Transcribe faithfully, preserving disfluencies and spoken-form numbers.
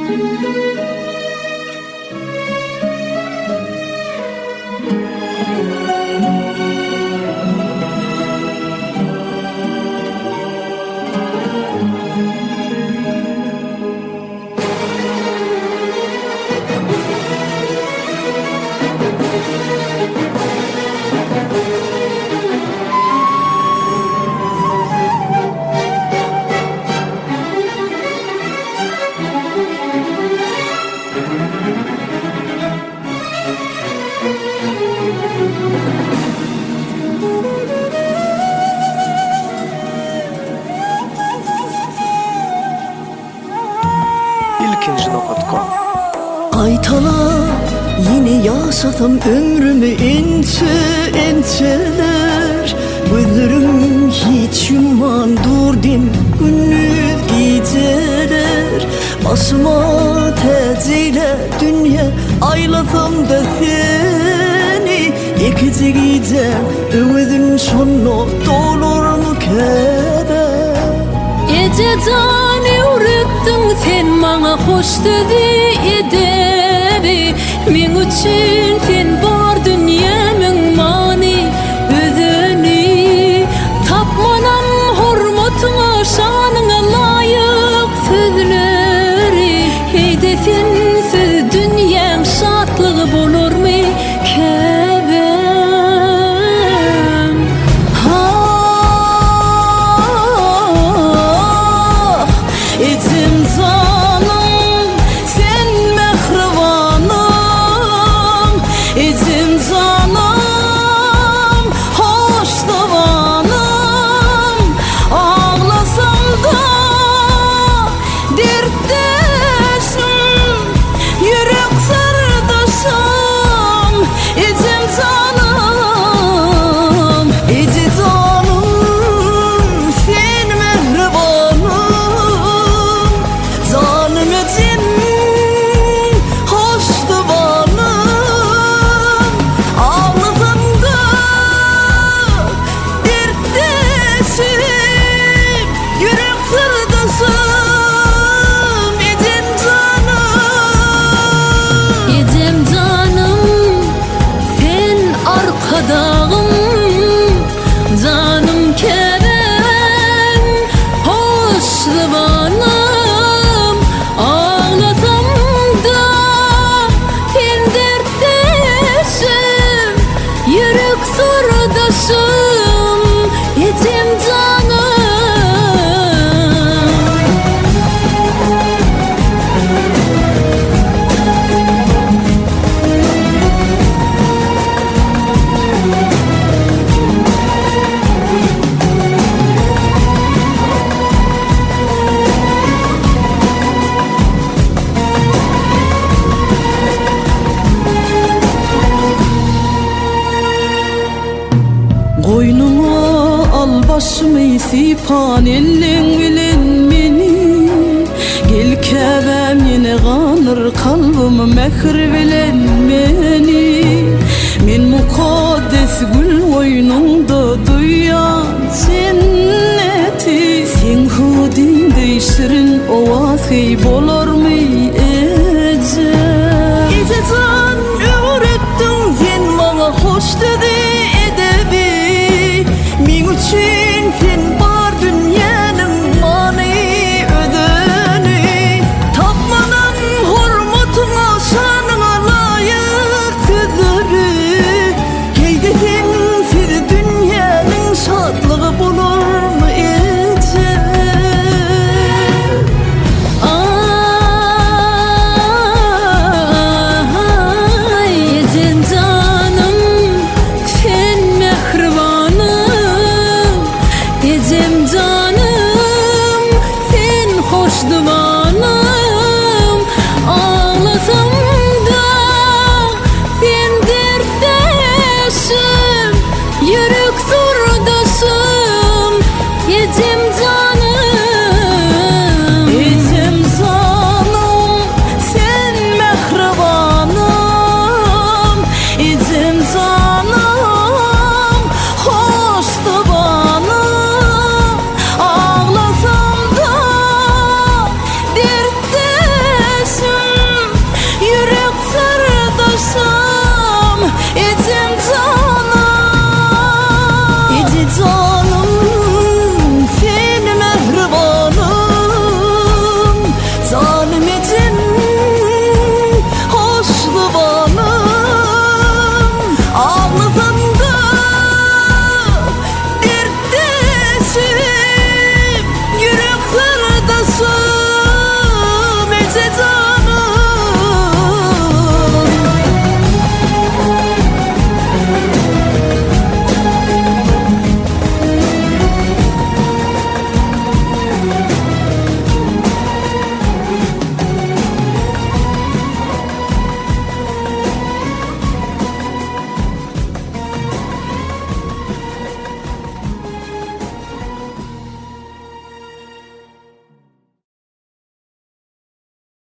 Aytala yine yaşatam ömrümü ince inceler. Gözlerim hiç yumman durdim gündüz geceler. Başıma teciyle dünya aylasam da seni. İkinci gece ömrün sonu dolur mu keder? Eceden yürektin sen bana hoş dedi ederi. Men üçün sen bar dünyamın mani özünü. Tapmanam hurmatına şanına layık sözleri. Heyde sensiz dünyam şatlığı bolur mu kebem? Etim canım sen mehribanım, etim canım hoş davanım. Ağlasam da dertleşim, yürek sırdaşım. Etim canım, etim canım sen mehribanım. Canım için hoş divanım. Ağlasam da dertleşim, yürek sırdaşım. Edim canım, edim canım sen arkadağım. Canım Kerem hoş divanım. Ağlasam da sen dertleşim, yürek sırdaşım. Edim canım. Koynuma al başımı sipan elin bilen meni. Gel kebem yine kanır kalbim mehir bilen beni. Men mukaddes gül koynumda duyan cenneti. Sen hudin değiştirin o vahiy bolar